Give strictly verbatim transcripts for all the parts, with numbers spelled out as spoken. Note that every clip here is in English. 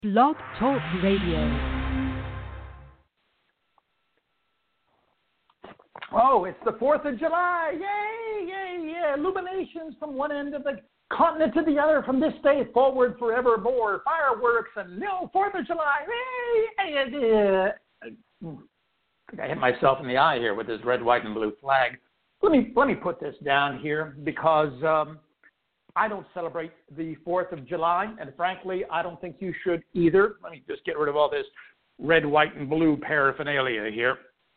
Blog Talk Radio. Oh, it's the fourth of July. Yay, yay, yay. Illuminations from one end of the continent to the other, from this day forward forevermore. Fireworks and no, fourth of July. Yay, yay, yay. I think I hit myself in the eye here with this red, white, and blue flag. Let me, let me put this down here because um, I don't celebrate the fourth of July, and frankly, I don't think you should either. Let me just get rid of all this red, white, and blue paraphernalia here.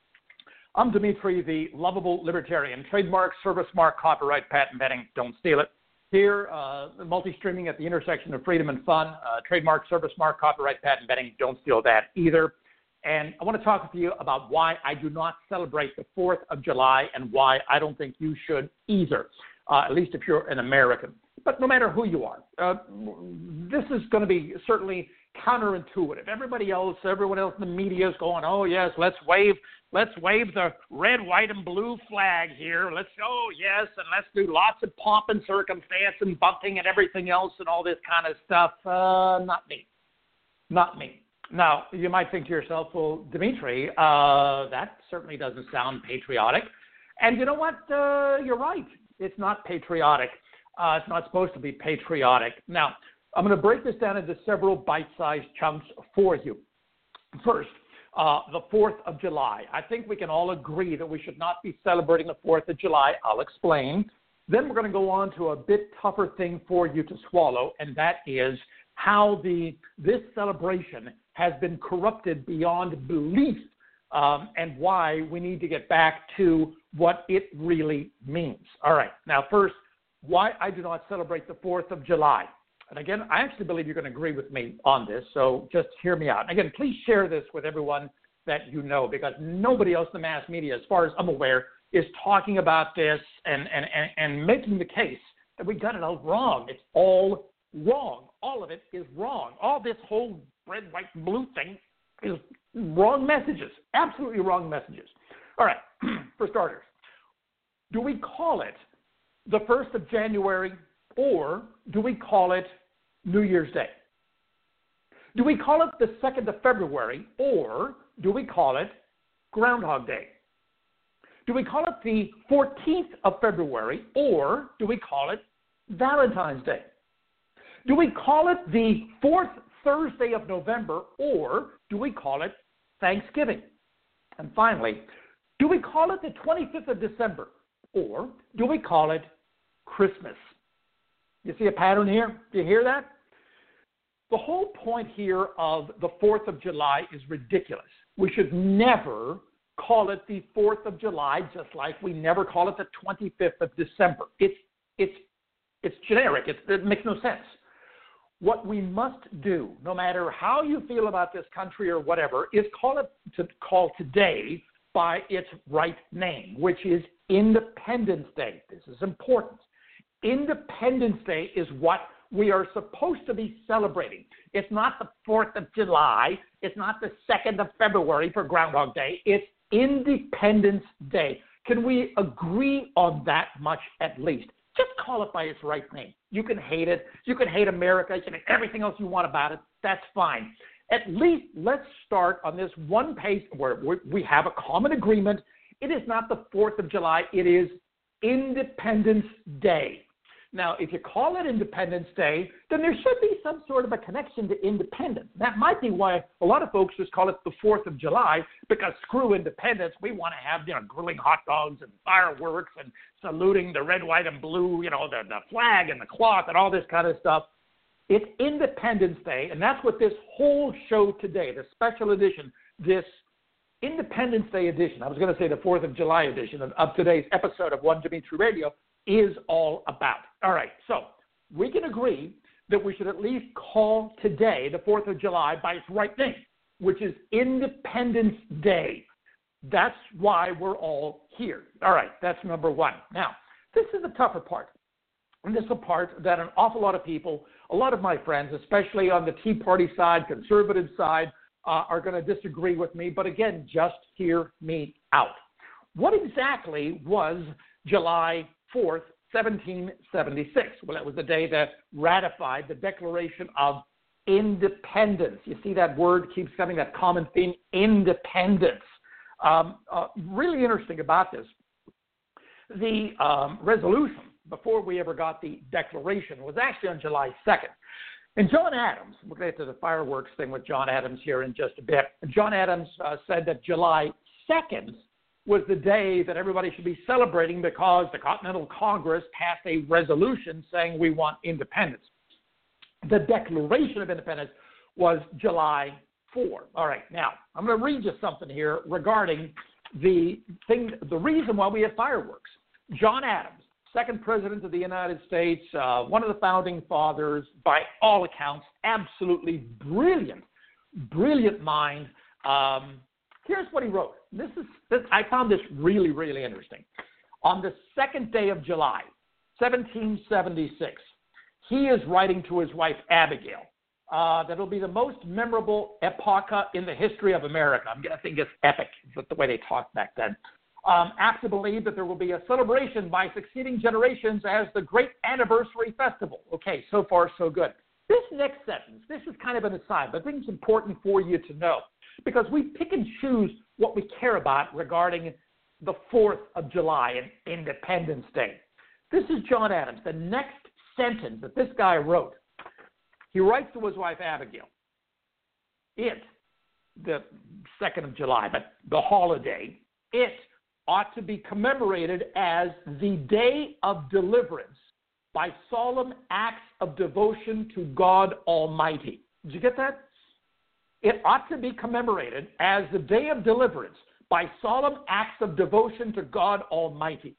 I'm Dimitri, the lovable libertarian. Trademark, service mark, copyright, patent pending. Don't steal it. Here, uh, multi-streaming at the intersection of freedom and fun. Uh, trademark, service mark, copyright, patent pending. Don't steal that either. And I want to talk with you about why I do not celebrate the fourth of July and why I don't think you should either, uh, at least if you're an American. But no matter who you are, uh, this is going to be certainly counterintuitive. Everybody else, everyone else in the media is going, oh, yes, let's wave let's wave the red, white, and blue flag here. Let's, oh, yes, and let's do lots of pomp and circumstance and bunting and everything else and all this kind of stuff. Uh, not me. Not me. Now, you might think to yourself, well, Dimitri, uh, that certainly doesn't sound patriotic. And you know what? Uh, you're right. It's not patriotic. Uh, it's not supposed to be patriotic. Now, I'm going to break this down into several bite-sized chunks for you. First, uh, the fourth of July. I think we can all agree that we should not be celebrating the fourth of July. I'll explain. Then we're going to go on to a bit tougher thing for you to swallow, and that is how the this celebration has been corrupted beyond belief, um, and why we need to get back to what it really means. All right. Now, first, why I do not celebrate the fourth of July. And again, I actually believe you're going to agree with me on this, so just hear me out. And again, please share this with everyone that you know, because nobody else in the mass media, as far as I'm aware, is talking about this and, and, and, and making the case that we got it all wrong. It's all wrong. All of it is wrong. All this whole red, white, and blue thing is wrong messages, absolutely wrong messages. All right, for starters, do we call it the first of January, or do we call it New Year's Day? Do we call it the second of February, or do we call it Groundhog Day? Do we call it the fourteenth of February, or do we call it Valentine's Day? Do we call it the fourth Thursday of November, or do we call it Thanksgiving? And finally, do we call it the twenty-fifth of December, or do we call it Christmas? You see a pattern here? Do you hear that? The whole point here of the fourth of July is ridiculous. We should never call it the fourth of July, just like we never call it the twenty-fifth of December. It's, it's, it's generic. It's, it makes no sense. What we must do, no matter how you feel about this country or whatever, is call it to call today by its right name, which is Independence Day. This is important. Independence Day is what we are supposed to be celebrating. It's not the fourth of July. It's not the second of February for Groundhog Day. It's Independence Day. Can we agree on that much at least? Just call it by its right name. You can hate it. You can hate America. You can hate everything else you want about it. That's fine. At least let's start on this one pace where we have a common agreement. It is not the fourth of July. It is Independence Day. Now, if you call it Independence Day, then there should be some sort of a connection to independence. That might be why a lot of folks just call it the fourth of July, because screw independence. We want to have, you know, grilling hot dogs and fireworks and saluting the red, white, and blue, you know, the, the flag and the cloth and all this kind of stuff. It's Independence Day, and that's what this whole show today, the special edition, this Independence Day edition, I was going to say the fourth of July edition of, of today's episode of One Dimitri Radio, is all about. All right, so we can agree that we should at least call today, the fourth of July, by its right name, which is Independence Day. That's why we're all here. All right, that's number one. Now, this is the tougher part. And this is the part that an awful lot of people, a lot of my friends, especially on the Tea Party side, conservative side, uh, are going to disagree with me. But again, just hear me out. What exactly was July fourth, seventeen seventy-six? Well, that was the day that ratified the Declaration of independence. You see that word keeps coming, that common theme, independence. Um, uh, really interesting about this. The um, resolution, before we ever got the declaration, was actually on July second. And John Adams, we'll get to the fireworks thing with John Adams here in just a bit. John Adams uh, said that July second was the day that everybody should be celebrating because the Continental Congress passed a resolution saying we want independence. The Declaration of Independence was July fourth. All right, now I'm going to read you something here regarding the thing, the reason why we have fireworks. John Adams, second president of the United States, uh, one of the founding fathers, by all accounts, absolutely brilliant, brilliant mind. Um, here's what he wrote. This is this, I found this really, really interesting. On the second day of July, seventeen seventy-six, he is writing to his wife, Abigail. Uh, that'll be the most memorable epoch in the history of America. I'm, I think it's epic, is the way they talked back then. Um, apt to believe that there will be a celebration by succeeding generations as the great anniversary festival. Okay, so far so good. This next sentence, this is kind of an aside, but I think it's important for you to know because we pick and choose what we care about regarding the fourth of July and Independence Day. This is John Adams. The next sentence that this guy wrote, he writes to his wife Abigail. It, the second of July, but the holiday, it ought to be commemorated as the day of deliverance by solemn acts of devotion to God Almighty. Did you get that? It ought to be commemorated as the day of deliverance by solemn acts of devotion to God Almighty.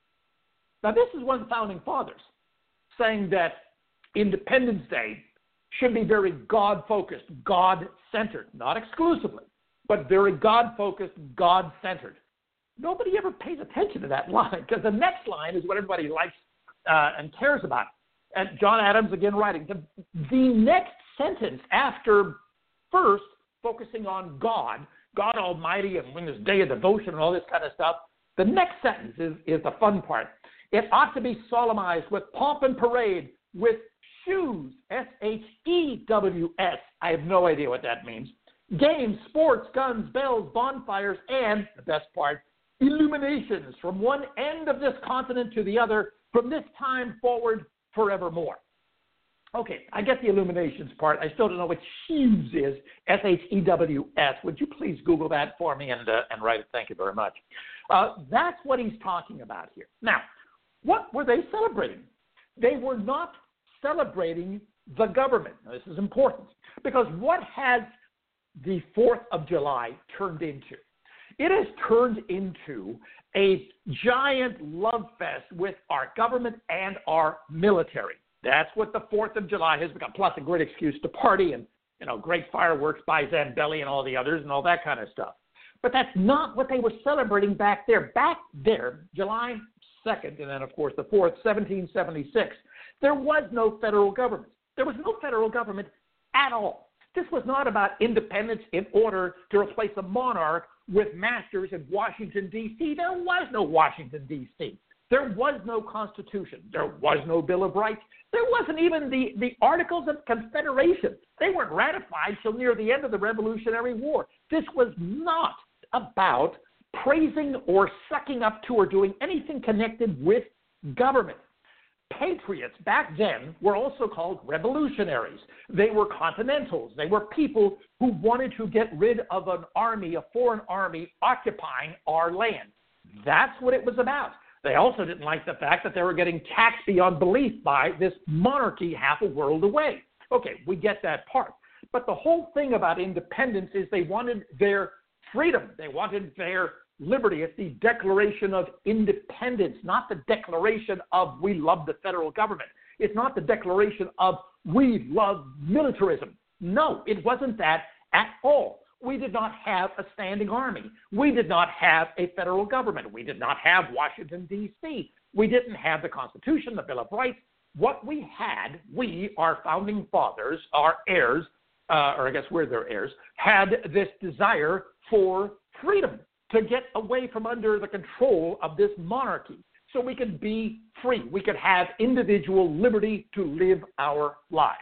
Now, this is one of the founding fathers saying that Independence Day should be very God-focused, God-centered, not exclusively, but very God-focused, God-centered. Nobody ever pays attention to that line because the next line is what everybody likes uh, and cares about. And John Adams, again, writing, the, the next sentence after first focusing on God, God Almighty, and when this day of devotion and all this kind of stuff, the next sentence is, is the fun part. It ought to be solemnized with pomp and parade, with shoes, S H E W S. I have no idea what that means. Games, sports, guns, bells, bonfires, and, the best part, illuminations from one end of this continent to the other, from this time forward forevermore. Okay, I get the illuminations part. I still don't know what shoes is, S H E W S. Would you please Google that for me and, uh, and write it? Thank you very much. Uh, that's what he's talking about here. Now, what were they celebrating? They were not celebrating the government. Now, this is important because what has the fourth of July turned into? It has turned into a giant love fest with our government and our military. That's what the fourth of July has become, plus a great excuse to party and, you know, great fireworks by Zambelli and all the others and all that kind of stuff. But that's not what they were celebrating back there. Back there, July second, and then, of course, the fourth, seventeen seventy-six, there was no federal government. There was no federal government at all. This was not about independence in order to replace a monarch with masters in Washington, D C There was no Washington, D C There was no Constitution. There was no Bill of Rights. There wasn't even the, the Articles of Confederation. They weren't ratified till near the end of the Revolutionary War. This was not about praising or sucking up to or doing anything connected with government. Patriots back then were also called revolutionaries. They were continentals. They were people who wanted to get rid of an army, a foreign army, occupying our land. That's what it was about. They also didn't like the fact that they were getting taxed beyond belief by this monarchy half a world away. Okay, we get that part. But the whole thing about independence is they wanted their freedom. They wanted their liberty. It's the Declaration of Independence, not the declaration of we love the federal government. It's not the declaration of we love militarism. No, it wasn't that at all. We did not have a standing army. We did not have a federal government. We did not have Washington, D C We didn't have the Constitution, the Bill of Rights. What we had, we, our founding fathers, our heirs, uh, or I guess we're their heirs, had this desire for freedom, to get away from under the control of this monarchy so we could be free. We could have individual liberty to live our lives.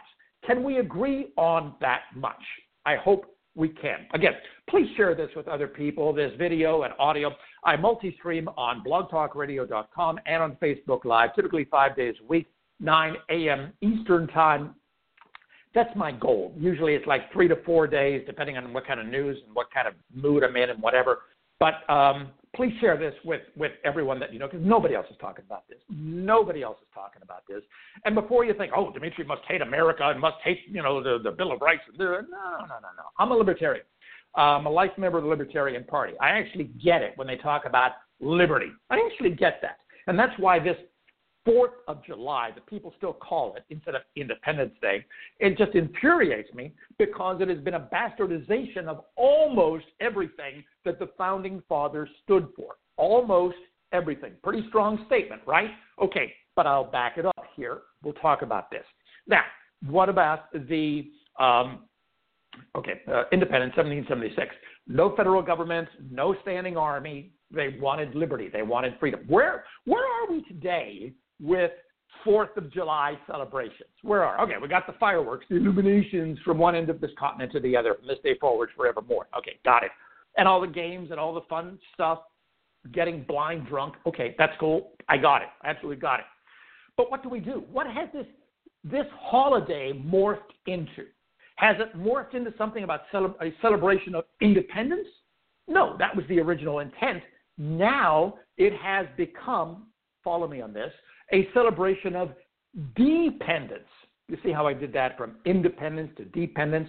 Can we agree on that much? I hope we can. Again, please share this with other people, this video and audio. I multi-stream on blog talk radio dot com and on Facebook Live, typically five days a week, nine a.m. Eastern Time. That's my goal. Usually it's like three to four days, depending on what kind of news and what kind of mood I'm in and whatever. But um, please share this with, with everyone that you know, because nobody else is talking about this. Nobody else is talking about this. And before you think, oh, Dimitri must hate America and must hate, you know, the, the Bill of Rights. No, no, no, no, no. I'm a libertarian. I'm a life member of the Libertarian Party. I actually get it when they talk about liberty. I actually get that. And that's why this fourth of July, that people still call it instead of Independence Day, it just infuriates me because it has been a bastardization of almost everything that the Founding Fathers stood for. Almost everything. Pretty strong statement, right? Okay, but I'll back it up here. We'll talk about this. Now, what about the, um, okay, uh, independence, seventeen seventy-six. No federal government, no standing army. They wanted liberty. They wanted freedom. Where, where are we today with fourth of July celebrations? Where are, okay, we got the fireworks, the illuminations from one end of this continent to the other, from this day forward forevermore. Okay, got it. And all the games and all the fun stuff, getting blind drunk. Okay, that's cool. I got it. I absolutely got it. But what do we do? What has this, this holiday morphed into? Has it morphed into something about cele- a celebration of independence? No, that was the original intent. Now it has become, follow me on this, a celebration of dependence. You see how I did that from independence to dependence?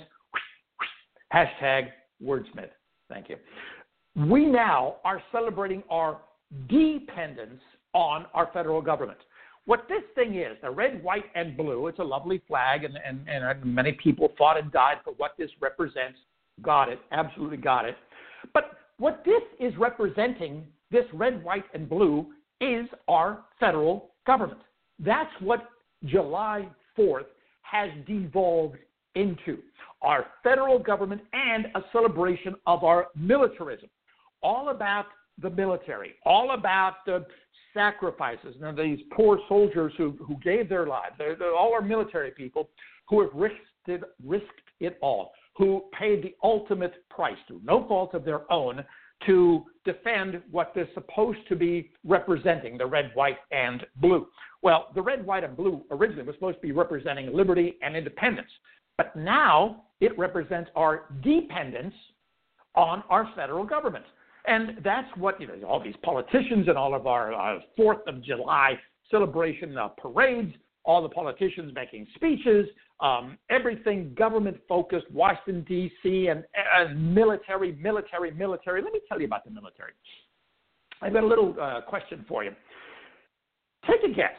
Hashtag wordsmith. Thank you. We now are celebrating our dependence on our federal government. What this thing is, the red, white, and blue, it's a lovely flag, and, and, and many people fought and died for what this represents. Got it. Absolutely got it. But what this is representing, this red, white, and blue, is our federal government. That's what July fourth has devolved into. Our federal government and a celebration of our militarism. All about the military, all about the sacrifices. Now, these poor soldiers who, who gave their lives, they're, they're all our military people who have risked it, risked it all, who paid the ultimate price through no fault of their own to defend what they're supposed to be representing, the red, white, and blue. Well, the red, white, and blue originally was supposed to be representing liberty and independence, but now it represents our dependence on our federal government. And that's what, you know, all these politicians and all of our uh, fourth of July celebration uh, parades, all the politicians making speeches, um, everything government-focused, Washington, D C, and, and military, military, military. Let me tell you about the military. I've got a little uh, question for you. Take a guess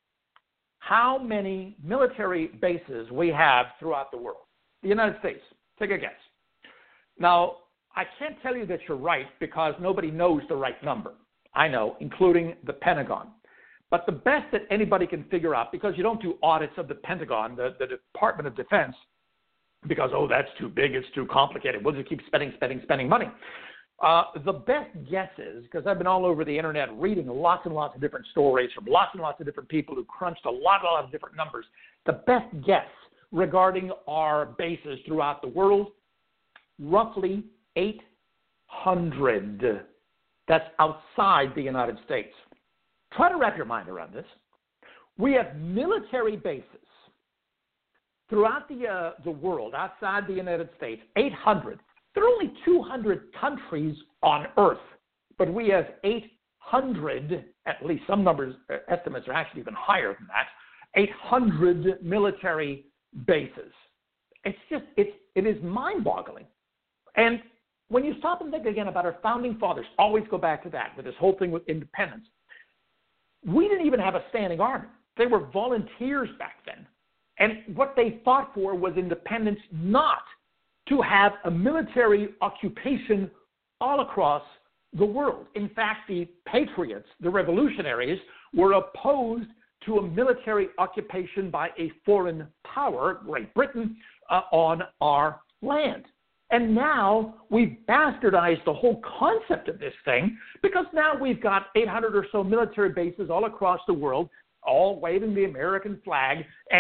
how many military bases we have throughout the world. The United States. Take a guess. Now, I can't tell you that you're right because nobody knows the right number. I know, including the Pentagon. But the best that anybody can figure out, because you don't do audits of the Pentagon, the, the Department of Defense, because, oh, that's too big, it's too complicated. We'll just keep spending, spending, spending money. Uh, the best guess is, because I've been all over the internet reading lots and lots of different stories from lots and lots of different people who crunched a lot, a lot of different numbers. The best guess regarding our bases throughout the world, roughly eight hundred. That's outside the United States. Try to wrap your mind around this. We have military bases throughout the uh, the world, outside the United States, eight hundred. There are only two hundred countries on Earth, but we have eight hundred, at least some numbers, uh, estimates are actually even higher than that, eight hundred military bases. It's just, it's, it is mind-boggling. And when you stop and think again about our founding fathers, always go back to that with this whole thing with independence. We didn't even have a standing army. They were volunteers back then. And what they fought for was independence, not to have a military occupation all across the world. In fact, the patriots, the revolutionaries, were opposed to a military occupation by a foreign power, Great Britain, uh, on our land. And now we've bastardized the whole concept of this thing because now we've got eight hundred or so military bases all across the world, all waving the American flag, and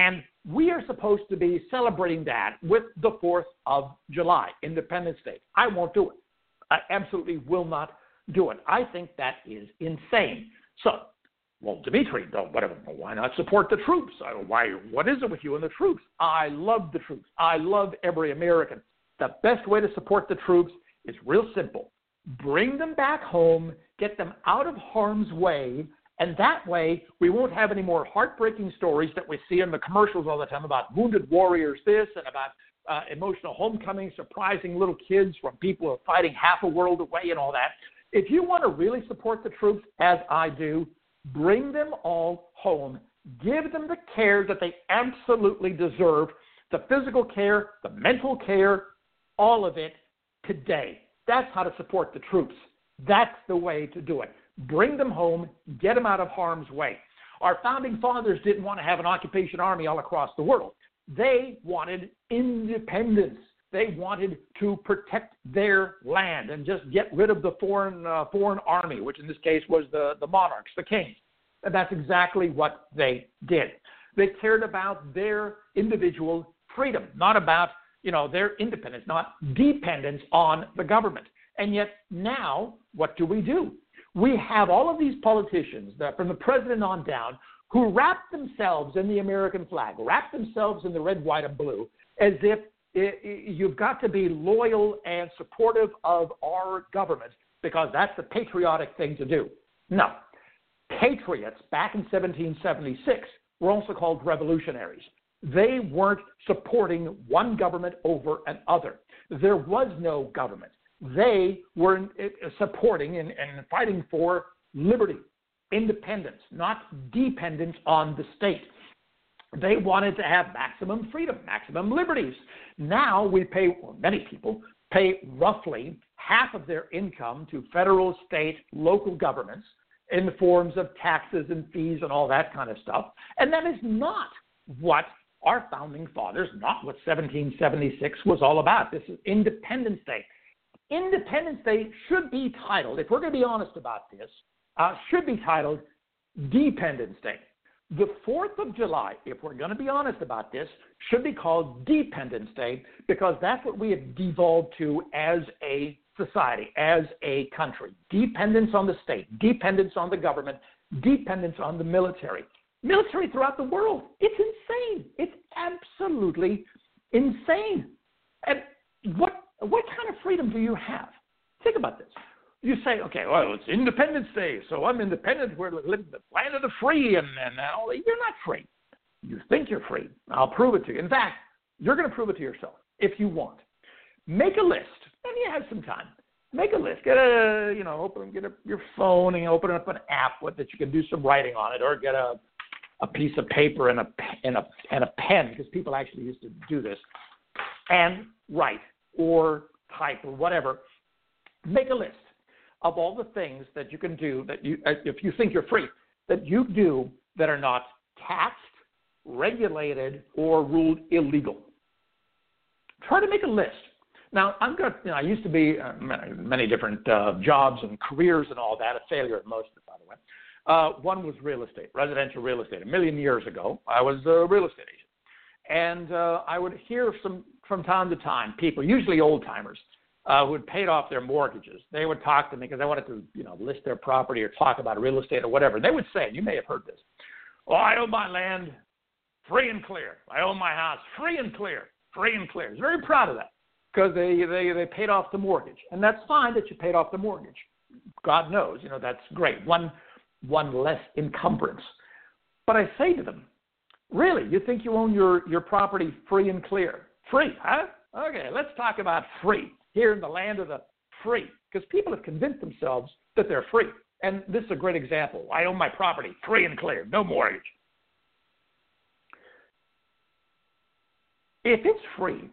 we are supposed to be celebrating that with the fourth of July, Independence Day. I won't do it. I absolutely will not do it. I think that is insane. So, well, Dimitri, don't, whatever, why not support the troops? I, why? What is it with you and the troops? I love the troops. I love every American. The best way to support the troops is real simple. Bring them back home, get them out of harm's way, and that way we won't have any more heartbreaking stories that we see in the commercials all the time about wounded warriors this and about uh, emotional homecoming, surprising little kids from people who are fighting half a world away and all that. If you want to really support the troops, as I do, bring them all home. Give them the care that they absolutely deserve, the physical care, the mental care, all of it today. That's how to support the troops. That's the way to do it. Bring them home, get them out of harm's way. Our founding fathers didn't want to have an occupation army all across the world. They wanted independence. They wanted to protect their land and just get rid of the foreign uh, foreign army, which in this case was the, the monarchs, the kings. And that's exactly what they did. They cared about their individual freedom, not about, you know, their independence, not dependence on the government. And yet now, what do we do? We have all of these politicians, that, from the president on down, who wrap themselves in the American flag, wrap themselves in the red, white, and blue, as if it, it, you've got to be loyal and supportive of our government because that's the patriotic thing to do. No. Patriots back in seventeen seventy-six were also called revolutionaries. They weren't supporting one government over another. There was no government. They were supporting and, and fighting for liberty, independence, not dependence on the state. They wanted to have maximum freedom, maximum liberties. Now we pay, or many people pay roughly half of their income to federal, state, local governments in the forms of taxes and fees and all that kind of stuff. And that is not what our founding fathers, not what seventeen seventy-six was all about. This is Independence Day. Independence Day should be titled, if we're going to be honest about this, uh, should be titled Dependence Day. The fourth of July, if we're going to be honest about this, should be called Dependence Day because that's what we have devolved to as a society, as a country. Dependence on the state, dependence on the government, dependence on the military. Military throughout the world. It's insane. It's absolutely insane. And what what kind of freedom do you have? Think about this. You say, okay, well, it's Independence Day, so I'm independent. We're living the land of the free, and, and all. You're not free. You think you're free. I'll prove it to you. In fact, you're going to prove it to yourself if you want. Make a list, and you have some time. Make a list. Get a, you know, open, get a, your phone and open up an app with that you can do some writing on it, or get a a piece of paper and a and a and a pen, because people actually used to do this, and write or type or whatever. Make a list of all the things that you can do that you, if you think you're free, that you do that are not taxed, regulated, or ruled illegal. Try to make a list. Now, I'm going to, you know, I used to be uh, many, many different uh, jobs and careers and all that, a failure at most of it, by the way. Uh, one was real estate, residential real estate. A million years ago, I was a real estate agent. And uh, I would hear some, from time to time, people, usually old-timers, uh, who had paid off their mortgages. They would talk to me because I wanted to, you know, list their property or talk about real estate or whatever. They would say, and you may have heard this, oh, I own my land free and clear. I own my house free and clear, free and clear. I was very proud of that because they, they, they paid off the mortgage. And that's fine that you paid off the mortgage. God knows, you know, that's great. One one less encumbrance. But I say to them, really, you think you own your, your property free and clear? Free, huh? Okay, let's talk about free here in the land of the free, because people have convinced themselves that they're free. And this is a great example. I own my property free and clear, no mortgage. If it's free,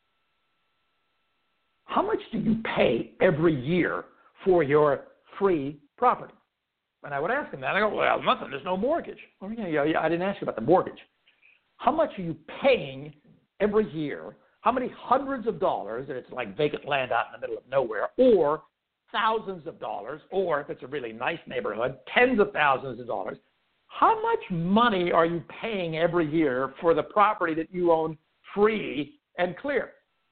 how much do you pay every year for your free property? And I would ask them that. I go, well, nothing. There's no mortgage. Well, yeah, yeah, yeah, I didn't ask you about the mortgage. How much are you paying every year? How many hundreds of dollars, if it's like vacant land out in the middle of nowhere, or thousands of dollars, or if it's a really nice neighborhood, tens of thousands of dollars, how much money are you paying every year for the property that you own free and clear?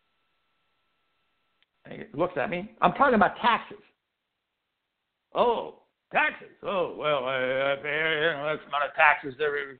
And he looks at me. I'm talking about taxes. Oh, taxes. Oh, well, I, I pay, you know, that's amount of taxes every.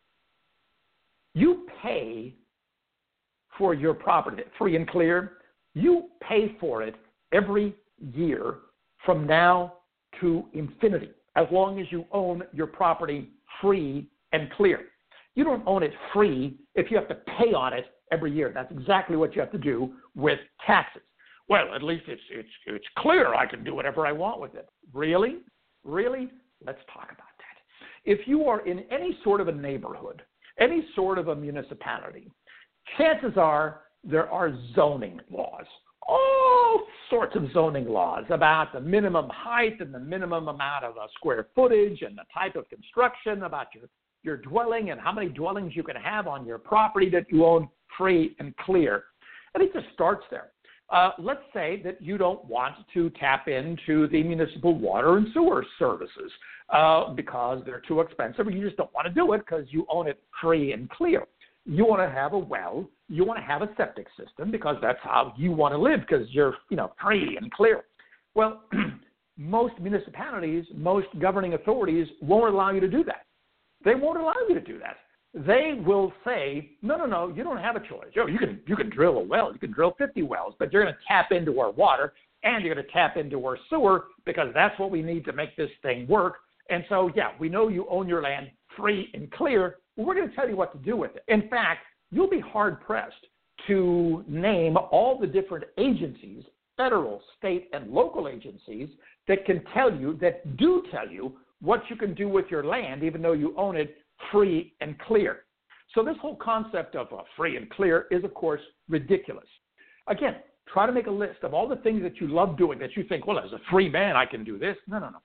You pay for your property free and clear. You pay for it every year from now to infinity, as long as you own your property free and clear. You don't own it free if you have to pay on it every year. That's exactly what you have to do with taxes. Well, at least it's it's it's clear. I can do whatever I want with it. Really? Really? Let's talk about that. If you are in any sort of a neighborhood, any sort of a municipality, chances are there are zoning laws. All sorts of zoning laws about the minimum height and the minimum amount of uh, square footage and the type of construction, about your, your dwelling and how many dwellings you can have on your property that you own free and clear. And it just starts there. Uh, let's say that you don't want to tap into the municipal water and sewer services uh, because they're too expensive, or you just don't want to do it because you own it free and clear. You want to have a well, you want to have a septic system because that's how you want to live because you're, you know, free and clear. Well, most municipalities, most governing authorities won't allow you to do that. They won't allow you to do that. They will say, no, no, no, you don't have a choice. You, know, you can you can drill a well, you can drill fifty wells, but you're going to tap into our water and you're going to tap into our sewer because that's what we need to make this thing work. And so, yeah, we know you own your land free and clear. Well, we're going to tell you what to do with it. In fact, you'll be hard-pressed to name all the different agencies, federal, state, and local agencies, that can tell you, that do tell you what you can do with your land, even though you own it free and clear. So this whole concept of uh, free and clear is, of course, ridiculous. Again, try to make a list of all the things that you love doing that you think, well, as a free man, I can do this. No, no, no.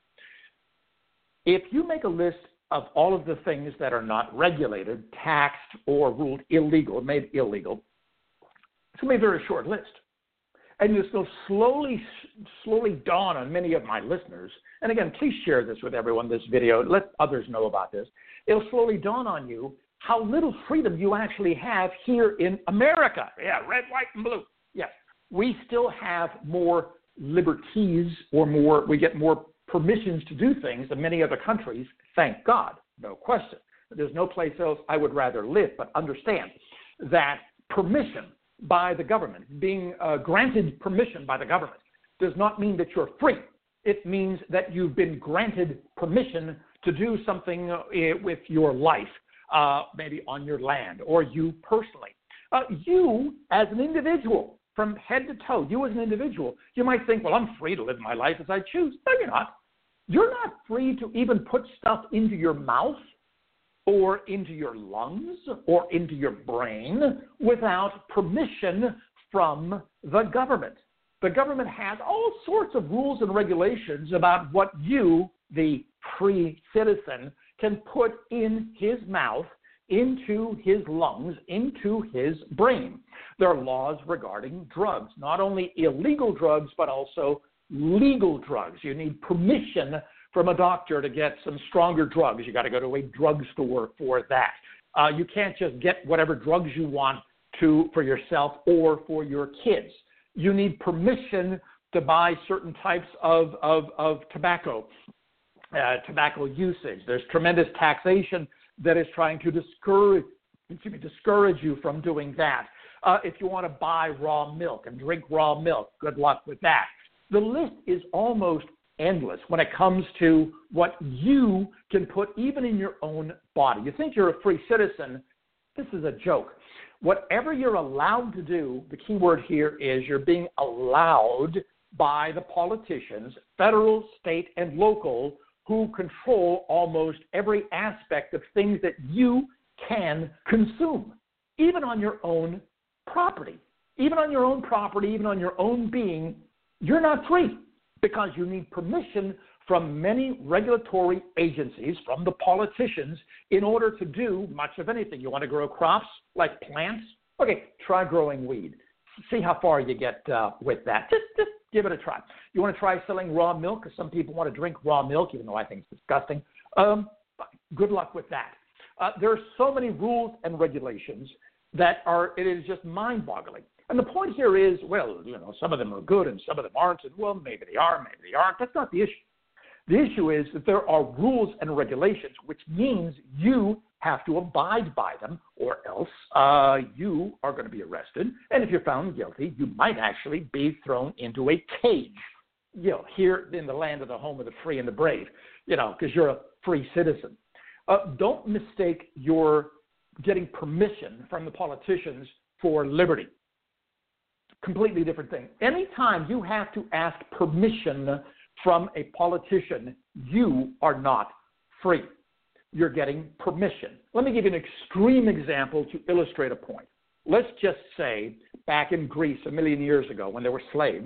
If you make a list of all of the things that are not regulated, taxed, or ruled illegal, made illegal, it's going to be a very short list. And this will slowly, slowly dawn on many of my listeners. And again, please share this with everyone, this video. Let others know about this. It'll slowly dawn on you how little freedom you actually have here in America. Yeah, red, white, and blue. Yes, we still have more liberties or more, we get more permissions to do things than many other countries, thank God, no question. There's no place else I would rather live, but understand that permission by the government, being uh, granted permission by the government, does not mean that you're free. It means that you've been granted permission to do something uh, with your life, uh, maybe on your land, or you personally. Uh, you, as an individual, from head to toe, you as an individual, you might think, well, I'm free to live my life as I choose. No, you're not. You're not free to even put stuff into your mouth or into your lungs or into your brain without permission from the government. The government has all sorts of rules and regulations about what you, the free citizen, can put in his mouth, into his lungs, into his brain. There are laws regarding drugs, not only illegal drugs, but also legal drugs. You need permission from a doctor to get some stronger drugs. You got to go to a drugstore for that. Uh, you can't just get whatever drugs you want to for yourself or for your kids. You need permission to buy certain types of, of, of tobacco, uh, tobacco usage. There's tremendous taxation that is trying to discourage, excuse me, discourage you from doing that. Uh, if you want to buy raw milk and drink raw milk, good luck with that. The list is almost endless when it comes to what you can put even in your own body. You think you're a free citizen, this is a joke. Whatever you're allowed to do, the key word here is you're being allowed by the politicians, federal, state, and local, who control almost every aspect of things that you can consume, even on your own property. Even on your own property, even on your own being, you're not free because you need permission from many regulatory agencies, from the politicians, in order to do much of anything. You want to grow crops like plants? Okay, try growing weed. See how far you get uh, with that. Just, just give it a try. You want to try selling raw milk, because some people want to drink raw milk, even though I think it's disgusting. Um, Fine. Good luck with that. Uh, there are so many rules and regulations that are, it is just mind-boggling. And the point here is, well, you know, some of them are good and some of them aren't, and well, maybe they are, maybe they aren't. That's not the issue. The issue is that there are rules and regulations, which means you have to abide by them, or else uh, you are going to be arrested. And if you're found guilty, you might actually be thrown into a cage, you know, here in the land of the home of the free and the brave, you know, because you're a free citizen. Uh, don't mistake your getting permission from the politicians for liberty. Completely different thing. Anytime you have to ask permission from a politician, you are not free. You're getting permission. Let me give you an extreme example to illustrate a point. Let's just say back in Greece a million years ago when there were slaves,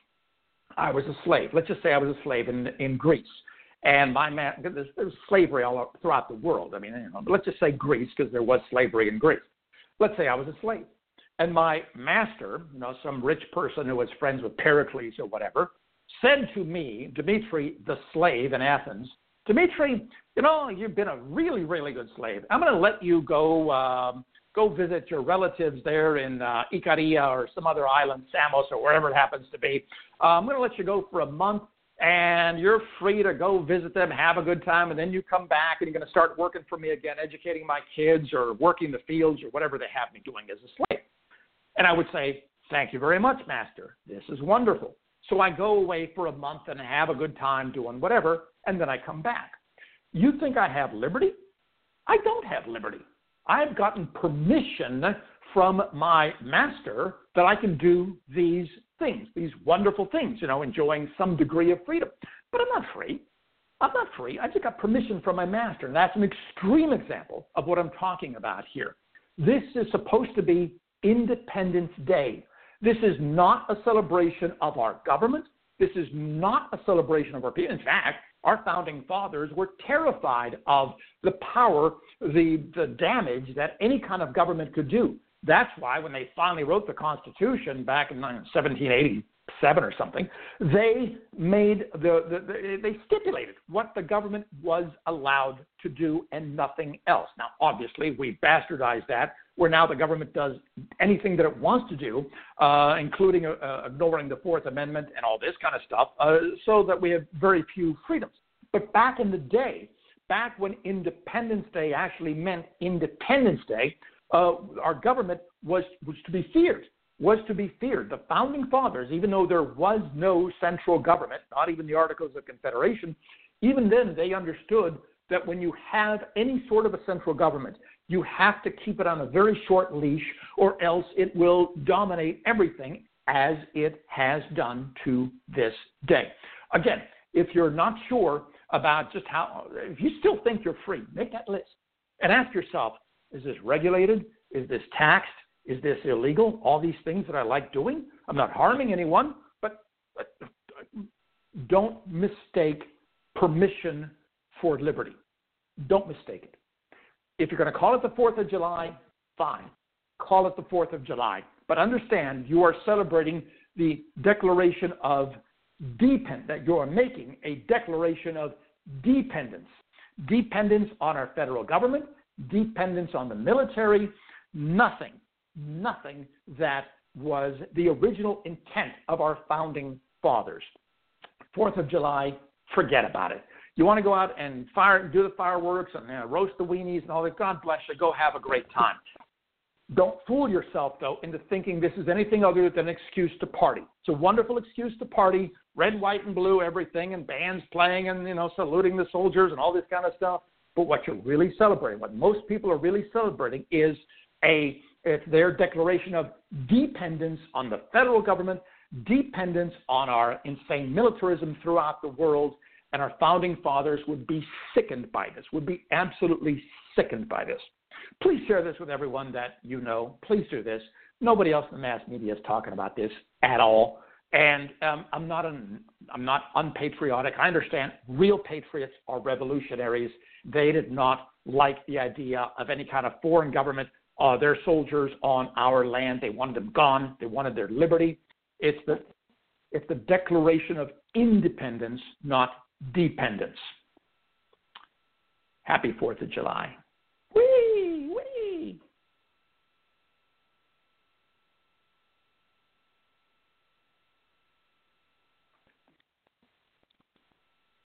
I was a slave. Let's just say I was a slave in, in Greece. And my man, there's, there's slavery all throughout the world. I mean, you know, but let's just say Greece because there was slavery in Greece. Let's say I was a slave. And my master, you know, some rich person who was friends with Pericles or whatever, said to me, Dimitri, the slave in Athens, Dimitri, you know, you've been a really, really good slave. I'm going to let you go um, go visit your relatives there in uh, Ikaria or some other island, Samos or wherever it happens to be. Uh, I'm going to let you go for a month, and you're free to go visit them, have a good time, and then you come back and you're going to start working for me again, educating my kids or working the fields or whatever they have me doing as a slave. And I would say, thank you very much, master. This is wonderful. So I go away for a month and have a good time doing whatever, and then I come back. You think I have liberty? I don't have liberty. I've gotten permission from my master that I can do these things, these wonderful things, you know, enjoying some degree of freedom. But I'm not free. I'm not free. I just got permission from my master, and that's an extreme example of what I'm talking about here. This is supposed to be Independence Day. This is not a celebration of our government. This is not a celebration of our people. In fact, our founding fathers were terrified of the power, the, the damage that any kind of government could do. That's why when they finally wrote the Constitution back in seventeen eighty-seven or something, they made the, the, the they stipulated what the government was allowed to do and nothing else. Now, obviously, we bastardized that, where now the government does anything that it wants to do, uh, including uh, ignoring the Fourth Amendment and all this kind of stuff, uh, so that we have very few freedoms. But back in the day, back when Independence Day actually meant Independence Day, uh, our government was, was to be feared, was to be feared. The Founding Fathers, even though there was no central government, not even the Articles of Confederation, even then they understood that when you have any sort of a central government, you have to keep it on a very short leash, or else it will dominate everything as it has done to this day. Again, if you're not sure about just how, if you still think you're free, make that list and ask yourself, is this regulated? Is this taxed? Is this illegal? All these things that I like doing? I'm not harming anyone, but, but don't mistake permission for liberty. Don't mistake it. If you're going to call it the fourth of July, fine. Call it the fourth of July. But understand you are celebrating the declaration of dependence, that you are making a declaration of dependence. Dependence on our federal government, dependence on the military, nothing, nothing that was the original intent of our founding fathers. fourth of July, forget about it. You want to go out and fire, do the fireworks and uh, roast the weenies and all that, God bless you, go have a great time. Don't fool yourself, though, into thinking this is anything other than an excuse to party. It's a wonderful excuse to party, red, white, and blue, everything, and bands playing and, you know, saluting the soldiers and all this kind of stuff. But what you're really celebrating, what most people are really celebrating is a it's their declaration of dependence on the federal government, dependence on our insane militarism throughout the world, and our founding fathers would be sickened by this, would be absolutely sickened by this. Please share this with everyone that you know. Please do this. Nobody else in the mass media is talking about this at all. And um, I'm not un, I'm not unpatriotic. I understand real patriots are revolutionaries. They did not like the idea of any kind of foreign government, uh, their soldiers on our land. They wanted them gone. They wanted their liberty. It's the, it's the declaration of independence, not dependence. Happy fourth of July. Whee!